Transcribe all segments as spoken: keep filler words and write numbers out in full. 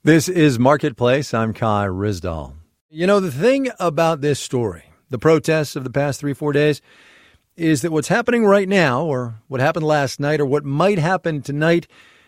This is Marketplace. I'm Kai Ryssdal. You know, the thing about this story, the protests of the past three, four days, is that what's happening right now, or what happened last night, or what might happen tonight,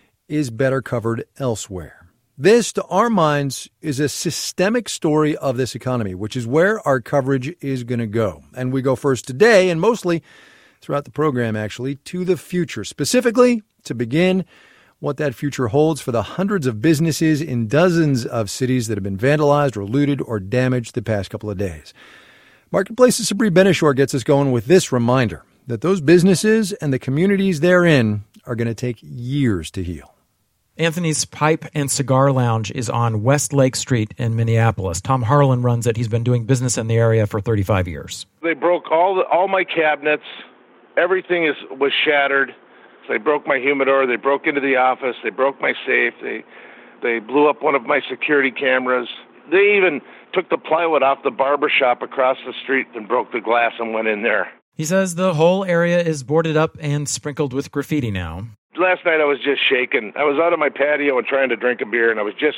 is better covered elsewhere. This, to our minds, is a systemic story of this economy, which is where our coverage is going to go. And we go first today, and mostly throughout the program, actually, to the future. Specifically, to begin, what that future holds for the hundreds of businesses in dozens of cities that have been vandalized or looted or damaged the past couple of days. Marketplace's Sabri Ben-Achour gets us going with this reminder that those businesses and the communities therein are going to take years to heal. Anthony's Pipe and Cigar Lounge is on West Lake Street in Minneapolis. Tom Harlan runs it. He's been doing business in the area for thirty-five years. They broke all the, all my cabinets. Everything is was shattered. They broke my humidor. They broke into the office. They broke my safe. They they blew up one of my security cameras. They even took the plywood off the barber shop across the street and broke the glass and went in there. He says the whole area is boarded up and sprinkled with graffiti now. Last night I was just shaken. I was out on my patio and trying to drink a beer, and I was just,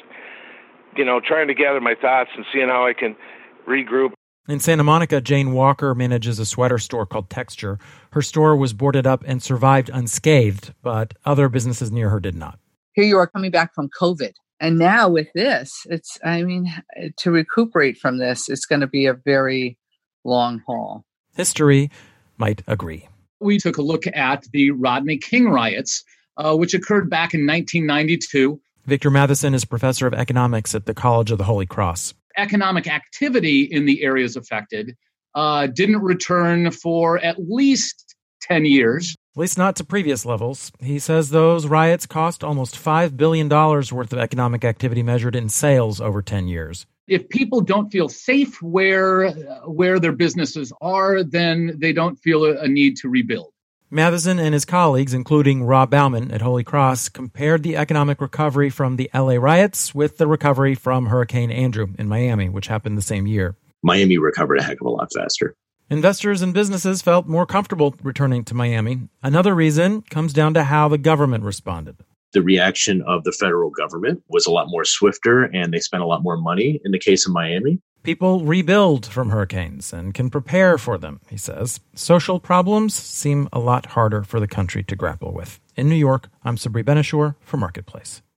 you know, trying to gather my thoughts and seeing how I can regroup. In Santa Monica, Jane Walker manages a sweater store called Texture. Her store was boarded up and survived unscathed, but other businesses near her did not. Here you are coming back from COVID. And now with this, it's, I mean, to recuperate from this, it's going to be a very long haul. History might agree. We took a look at the Rodney King riots, uh, which occurred back in nineteen ninety-two. Victor Matheson is professor of economics at the College of the Holy Cross. Economic activity in the areas affected uh, didn't return for at least ten years. At least not to previous levels. He says those riots cost almost five billion dollars worth of economic activity measured in sales over ten years. If people don't feel safe where where their businesses are, then they don't feel a, a need to rebuild. Matheson and his colleagues, including Rob Bauman at Holy Cross, compared the economic recovery from the L A riots with the recovery from Hurricane Andrew in Miami, which happened the same year. Miami recovered a heck of a lot faster. Investors and businesses felt more comfortable returning to Miami. Another reason comes down to how the government responded. The reaction of the federal government was a lot more swifter, and they spent a lot more money in the case of Miami. People rebuild from hurricanes and can prepare for them, he says. Social problems seem a lot harder for the country to grapple with. In New York, I'm Sabri Ben-Achour for Marketplace.